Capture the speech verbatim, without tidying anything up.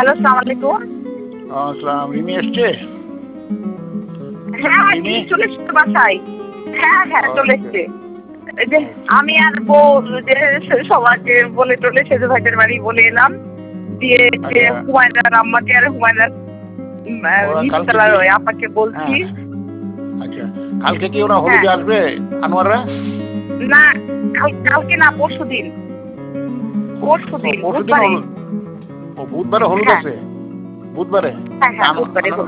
Hello, আসসালামু আলাইকুম। আসসালাম, রিমি এসছে? হ্যাঁ, রিমি? রিমি চলে এসছে বাসায়। হ্যাঁ, হ্যাঁ, চলে ওকে, এসছে। এই যে ওকে। আমি আর বউ যে সবাইকে বলে টলে সেজু ভাইদের বাড়ি বলে এলাম। দিয়ে যে আচ্ছা, হুমায়রার আম্মাকে আর হুমায়রার উম আ ওরা কালকে নিচতলার কি? ওই আপাকে বলছি। হ্যাঁ, আচ্ছা। কালকে কি ওরা হ্যাঁ, হলুদে আসবে, আনোয়াররা? না কাল কালকে না পরশুদিন। ও পরশুদিন পরশুদিন বুধবারে। হলুদ। ও বুধবারে হলুদ হ্যাঁ, আছে? বুধবারে? হ্যাঁ, হ্যাঁ, আনো বুধবারে আনো হলুদ।